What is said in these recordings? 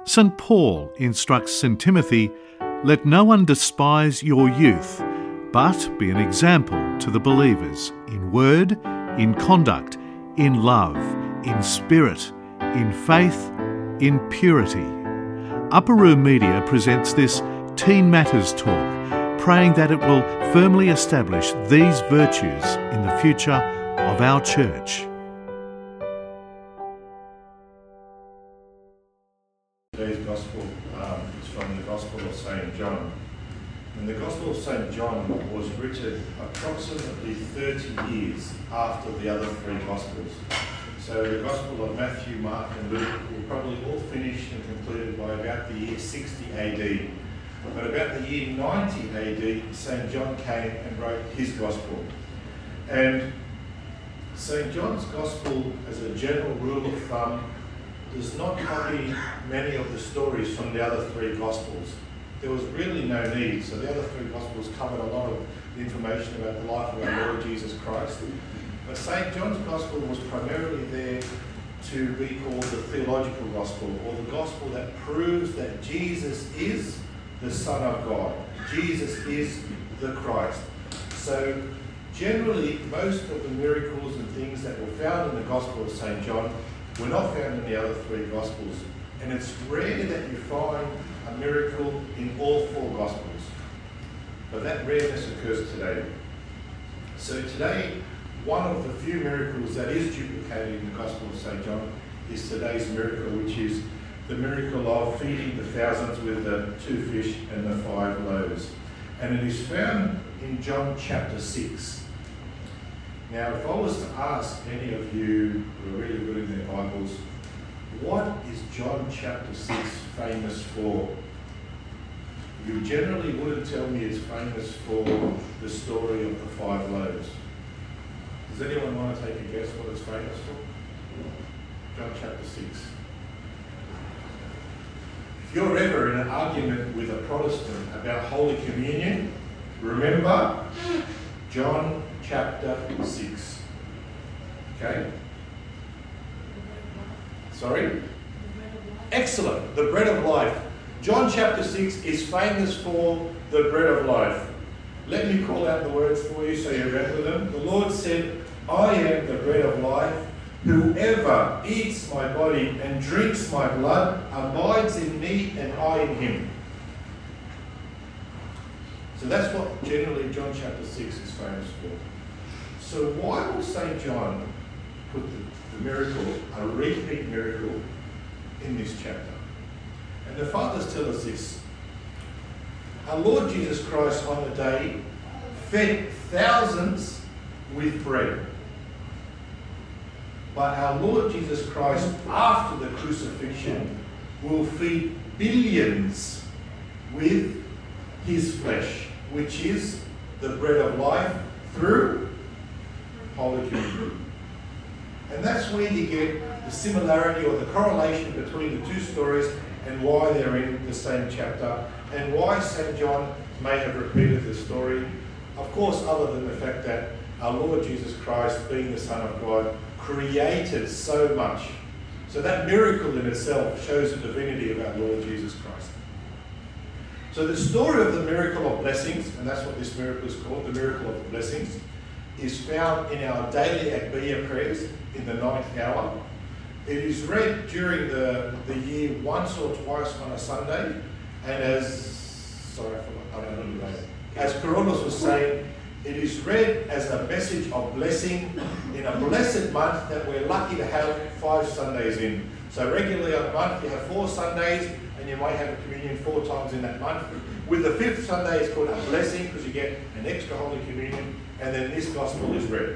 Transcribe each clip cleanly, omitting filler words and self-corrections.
St. Paul instructs St. Timothy, "Let no one despise your youth, but be an example to the believers in word, in conduct, in love, in spirit, in faith, in purity." Upper Room Media presents this Teen Matters Talk, praying that it will firmly establish these virtues in the future of our church. Today's Gospel is from the Gospel of St. John. And the Gospel of St. John was written approximately 30 years after the other three Gospels. So the Gospel of Matthew, Mark and Luke were probably all finished and concluded by about the year 60 AD. But about the year 90 AD, St. John came and wrote his Gospel. And St. John's Gospel, as a general rule of thumb, does not copy many of the stories from the other three Gospels. There was really no need. So the other three Gospels covered a lot of information about the life of our Lord Jesus Christ. But St. John's Gospel was primarily there to be called the theological Gospel, or the Gospel that proves that Jesus is the Son of God. Jesus is the Christ. So generally, most of the miracles and things that were found in the Gospel of St. John were not found in the other three Gospels. And it's rare that you find a miracle in all four Gospels. But that rareness occurs today. So today, one of the few miracles that is duplicated in the Gospel of St. John is today's miracle, which is the miracle of feeding the thousands with the 2 fish and the 5 loaves. And it is found in John chapter 6. Now, if I was to ask any of you who are really good in their Bibles, what is John chapter 6 famous for? You generally wouldn't tell me it's famous for the story of the 5 loaves. Does anyone want to take a guess what it's famous for? John chapter 6. If you're ever in an argument with a Protestant about Holy Communion, remember John chapter 6. Okay? Sorry? Excellent. The bread of life. John chapter 6 is famous for the bread of life. Let me call out the words for you so you remember them. The Lord said, "I am the bread of life. Whoever eats my body and drinks my blood abides in me and I in him." So that's what generally John chapter 6 is famous for. So why would St. John put the miracle, a repeat miracle, in this chapter? And the fathers tell us this. Our Lord Jesus Christ on the day fed thousands with bread. But our Lord Jesus Christ, after the crucifixion, will feed billions with his flesh, which is the bread of life through Holy Communion. And that's where you get the similarity or the correlation between the two stories and why they're in the same chapter and why St. John may have repeated the story. Of course, other than the fact that our Lord Jesus Christ, being the Son of God, created so much. So that miracle in itself shows the divinity of our Lord Jesus Christ. So the story of the miracle of blessings, and that's what this miracle is called, the miracle of the blessings, is found in our daily Agpeya prayers in the 9th hour. It is read during the year once or twice on a Sunday, and as Coronis was saying, it is read as a message of blessing in a blessed month that we're lucky to have 5 Sundays in. So regularly on a month you have 4 Sundays and you might have a communion 4 times in that month. With the 5th Sunday it's called a blessing because you get an extra Holy Communion, and then this Gospel is read.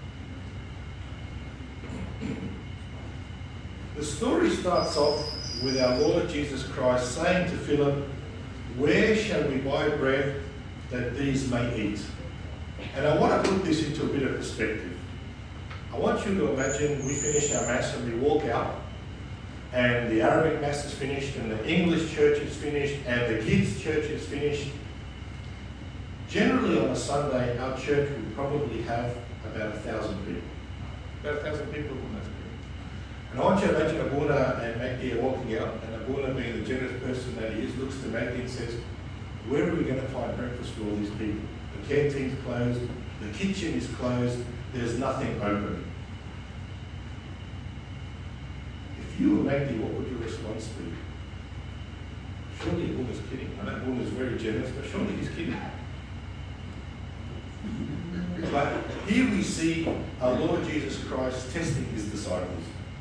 The story starts off with our Lord Jesus Christ saying to Philip, "Where shall we buy bread that these may eat?" And I want to put this into a bit of perspective. I want you to imagine we finish our Mass and we walk out, and the Arabic Mass is finished, and the English church is finished, and the kids' church is finished. Generally on a Sunday, our church would probably have about 1,000 people. About 1,000 people on that. And I want you to imagine Abuna and Magdi are walking out, and Abuna being the generous person that he is, looks to Maggie and says, where are we going to find breakfast for all these people? The canteen's closed, the kitchen is closed, there's nothing open. If you were Maggie, what would your response be? Surely Woolner's kidding. I know Woolner's very generous, but surely he's kidding. But here we see our Lord Jesus Christ testing his disciples.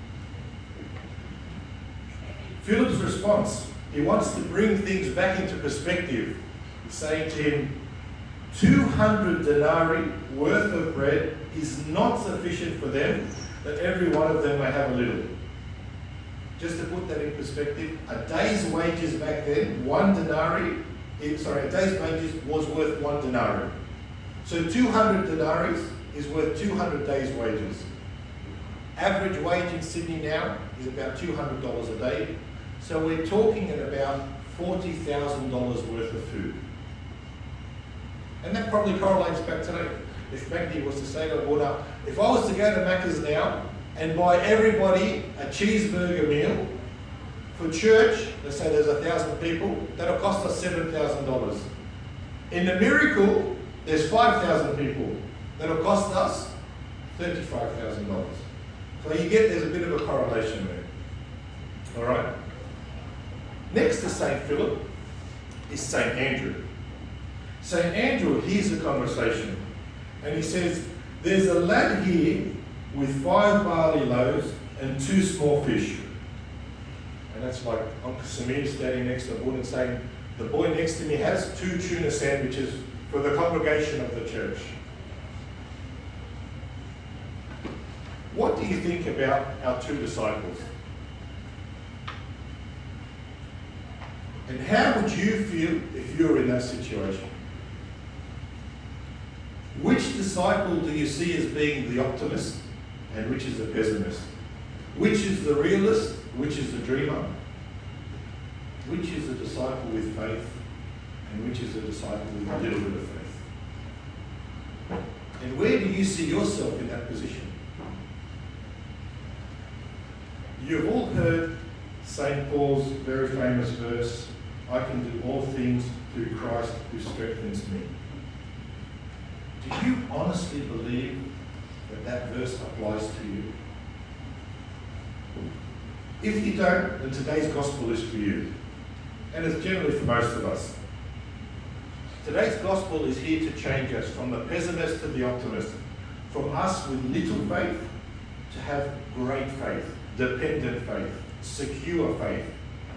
Philip's response, he wants to bring things back into perspective. He's saying to him, 200 denarii worth of bread is not sufficient for them, that every one of them may have a little. Just to put that in perspective, a day's wages back then, a day's wages was worth 1 denarii. So 200 denarii is worth 200 days' wages. Average wage in Sydney now is about $200 a day. So we're talking at about $40,000 worth of food. And that probably correlates back today. If Maggie was to say to her, well, now, if I was to go to Macca's now and buy everybody a cheeseburger meal for church, let's say there's 1,000 people, that'll cost us $7,000. In the Miracle, there's 5,000 people. That'll cost us $35,000. So you get there's a bit of a correlation there. All right. Next to St. Philip is St. Andrew. St. Andrew hears the conversation and he says, there's a lad here with 5 barley loaves and 2 small fish. And that's like Uncle Samir standing next to the boy and saying, the boy next to me has 2 tuna sandwiches for the congregation of the church. What do you think about our 2 disciples? And how would you feel if you were in that situation? Which disciple do you see as being the optimist and which is the pessimist? Which is the realist? Which is the dreamer? Which is the disciple with faith? And which is the disciple with a little bit of faith? And where do you see yourself in that position? You've all heard St. Paul's very famous verse, I can do all things through Christ who strengthens me. Do you honestly believe that that verse applies to you? If you don't, then today's gospel is for you. And it's generally for most of us. Today's gospel is here to change us from the pessimist to the optimist. From us with little faith to have great faith, dependent faith, secure faith.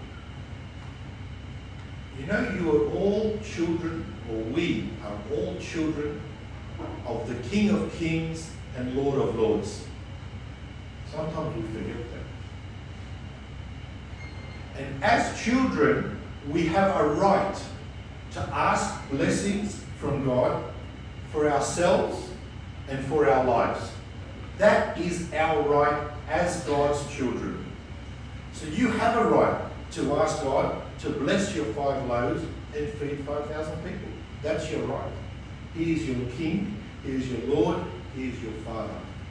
You know, you are all children, or we are all children of the King of Kings and Lord of Lords. Sometimes we forget that. And as children, we have a right to ask blessings from God for ourselves and for our lives. That is our right as God's children. So you have a right to ask God to bless your 5 loaves and feed 5,000 people. That's your right. He is your King, He is your Lord, He is your Father.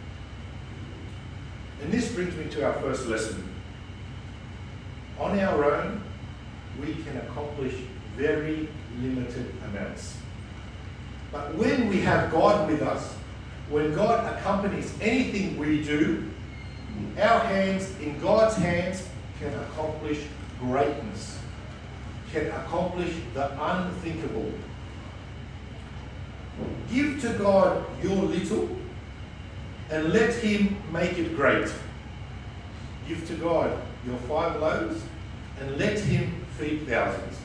And this brings me to our first lesson. On our own, we can accomplish very limited amounts. But when we have God with us, when God accompanies anything we do, our hands, in God's hands, can accomplish greatness, can accomplish the unthinkable. Give to God your little and let Him make it great. Give to God your 5 loaves and let Him feed thousands.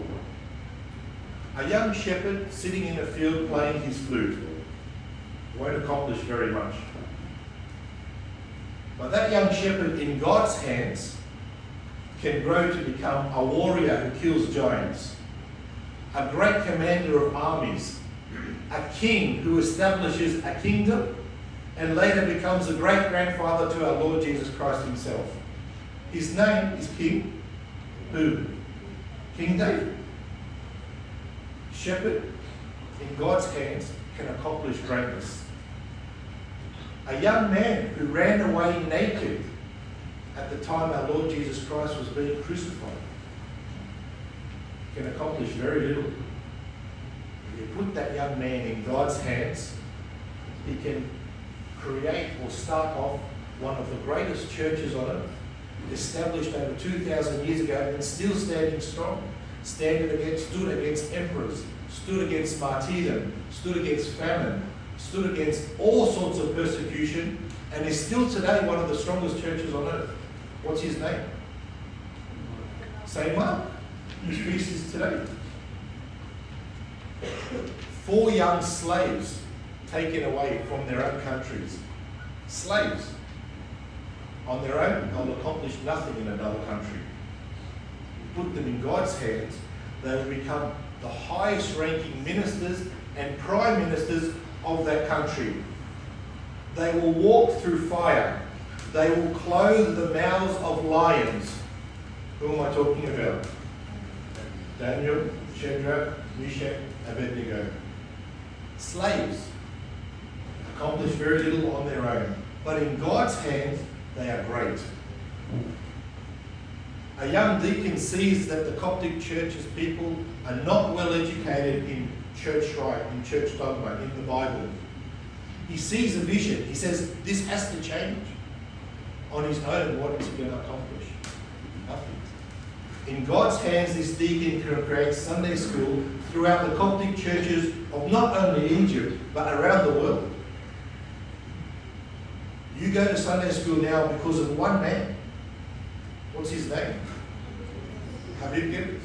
A young shepherd sitting in a field playing his flute won't accomplish very much. But that young shepherd in God's hands can grow to become a warrior who kills giants, a great commander of armies, a king who establishes a kingdom and later becomes a great-grandfather to our Lord Jesus Christ Himself. His name is King who? King David. Shepherd in God's hands can accomplish greatness. A young man who ran away naked at the time our Lord Jesus Christ was being crucified can accomplish very little. If you put that young man in God's hands, he can create or start off one of the greatest churches on earth, established over 2,000 years ago and still standing strong, stood against emperors, stood against martyrdom, stood against famine, stood against all sorts of persecution, and is still today one of the strongest churches on earth. What's his name? St. Mark. His feast is today. 4 young slaves taken away from their own countries. Slaves. On their own, they'll accomplish nothing in another country. You put them in God's hands, they will become the highest ranking ministers and prime ministers of that country. They will walk through fire. They will clothe the mouths of lions. Who am I talking about? Daniel, Shadrach, Meshach, Abednego. Slaves accomplish very little on their own, but in God's hands, they are great. A young deacon sees that the Coptic Church's people are not well educated in church rite, in church dogma, in the Bible. He sees a vision. He says, this has to change. On his own, what is he going to accomplish? Nothing. In God's hands, this deacon can create Sunday school throughout the Coptic churches of not only Egypt, but around the world. You go to Sunday school now because of one man. What's his name? Habib Gibbons.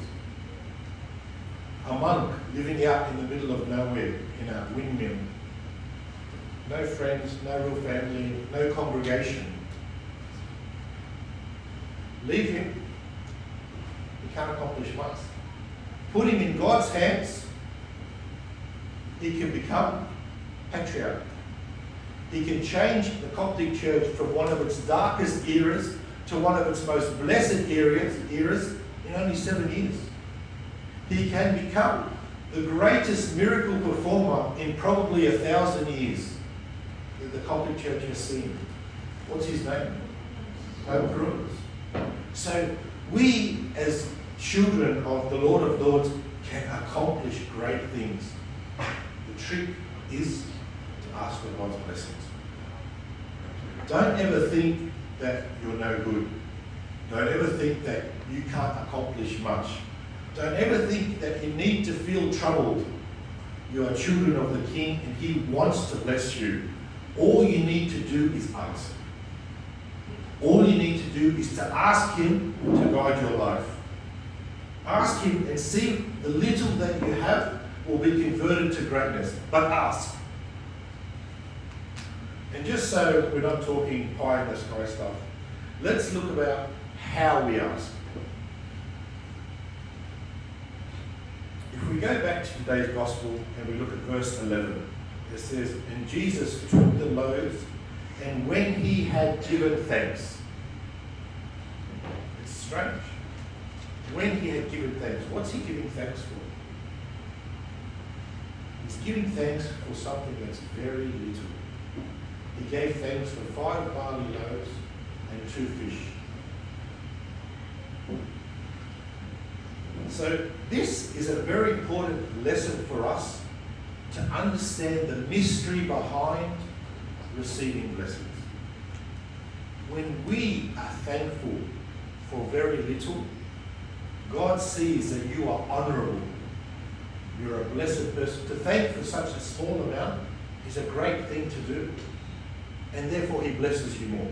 A monk living out in the middle of nowhere in a windmill. No friends, no real family, no congregation. Leave him. He can't accomplish much. Put him in God's hands, he can become patriarch. He can change the Coptic Church from one of its darkest eras to one of its most blessed eras in only 7 years. He can become the greatest miracle performer in probably 1,000 years that the Coptic Church has seen. What's his name? Pope Cruz. So we, as children of the Lord of Lords, can accomplish great things. The trick is to ask for God's blessings. Don't ever think that you're no good. Don't ever think that you can't accomplish much. Don't ever think that you need to feel troubled. You are children of the King and He wants to bless you. All you need to do is ask. All you need to do is to ask Him to guide your life. Ask Him and see the little that you have will be converted to greatness. But ask. And just so we're not talking pie in the sky stuff, let's look about how we ask. If we go back to today's Gospel and we look at verse 11, it says, and Jesus took the loaves, and when He had given thanks. It's strange. When He had given thanks. What's He giving thanks for? He's giving thanks for something that's very little. He gave thanks for 5 barley loaves and 2 fish. So this is a very important lesson for us to understand the mystery behind receiving blessings. When we are thankful for very little, God sees that you are honourable. You're a blessed person. To thank for such a small amount is a great thing to do. And therefore He blesses you more.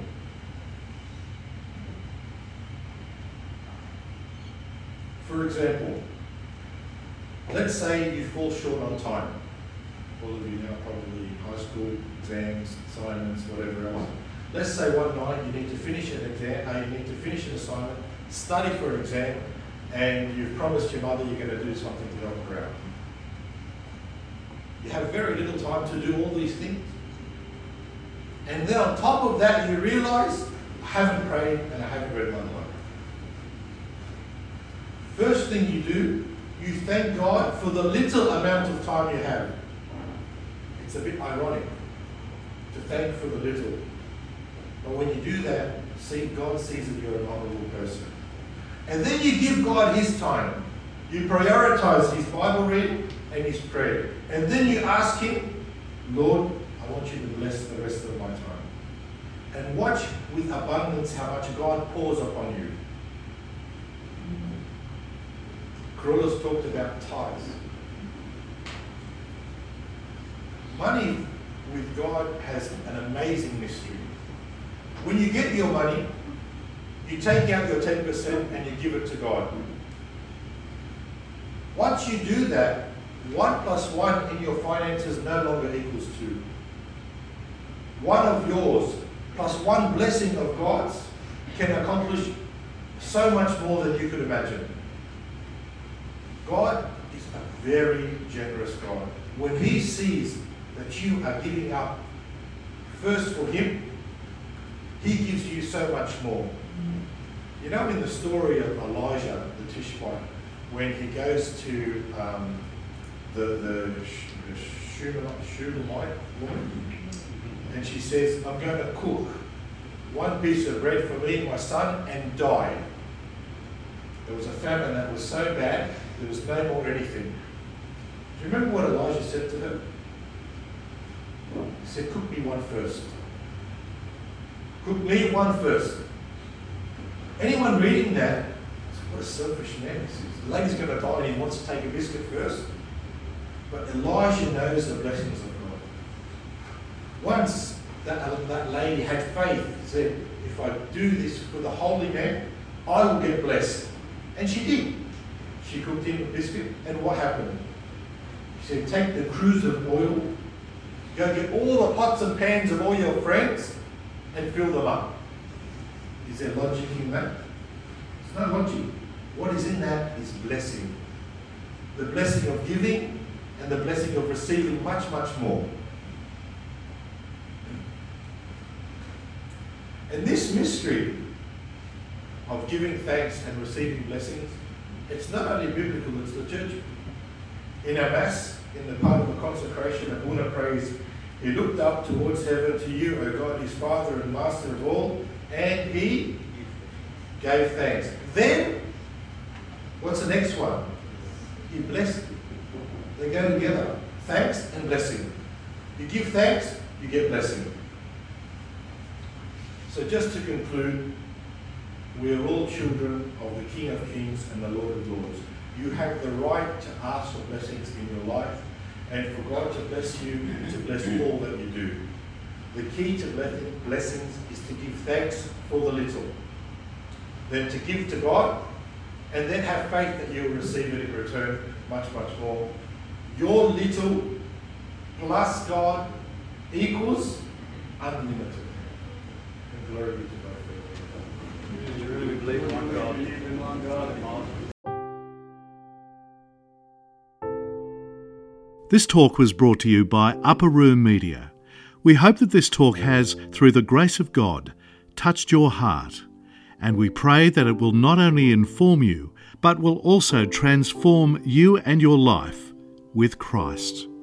For example, let's say you fall short on time. All of you now probably high school, exams, assignments, whatever else. Let's say one night you need to finish an exam, you need to finish an assignment, study for an exam, and you've promised your mother you're going to do something to help her out. You have very little time to do all these things. And then on top of that, you realise, I haven't prayed and I haven't read my Bible. First thing you do, you thank God for the little amount of time you have. It's a bit ironic to thank for the little. But when you do that, see, God sees that you're an honourable person. And then you give God His time. You prioritize his Bible reading and his prayer. And then you ask him, Lord, I want you to bless the rest of my time. And watch with abundance how much God pours upon you. Carola's talked about tithes. Money with God has an amazing mystery. When you get your money, you take out your 10% and you give it to God. Once you do that, 1 plus 1 in your finances no longer equals 2. One of yours plus one blessing of God's can accomplish so much more than you could imagine. God is a very generous God. When he sees that you are giving up first for him, he gives you so much more. You know, in the story of Elijah the Tishbite, when he goes to the Shulamite woman, and she says, I'm going to cook one piece of bread for me and my son, and die. There was a famine that was so bad, there was no more anything. Do you remember what Elijah said to her? He said, cook me one first. Cook me one first. Anyone reading that, what a selfish man this is. The lady's going to die and he wants to take a biscuit first. But Elijah knows the blessings of God. Once that lady had faith, said, if I do this for the holy man, I will get blessed. And she did. She cooked him a biscuit, and what happened? She said, take the cruse of oil, go get all the pots and pans of all your friends, and fill them up. Is there logic in that? There's no logic. What is in that is blessing. The blessing of giving and the blessing of receiving much, much more. And this mystery of giving thanks and receiving blessings, it's not only biblical, it's liturgical. In our Mass, in the part of the consecration, Abuna prays, he looked up towards heaven to you, O God, his Father and Master of all, and he gave thanks. Then, what's the next one? He blessed. They go together. Thanks and blessing. You give thanks, you get blessing. So just to conclude, we are all children of the King of Kings and the Lord of Lords. You have the right to ask for blessings in your life, and for God to bless you, to bless all that you do. The key to blessings is to give thanks for the little, then to give to God, and then have faith that you'll receive it in return much, much more. Your little plus God equals unlimited. And glory be to God. You really believe in one God? In one God. This talk was brought to you by Upper Room Media. We hope that this talk has, through the grace of God, touched your heart, and we pray that it will not only inform you, but will also transform you and your life with Christ.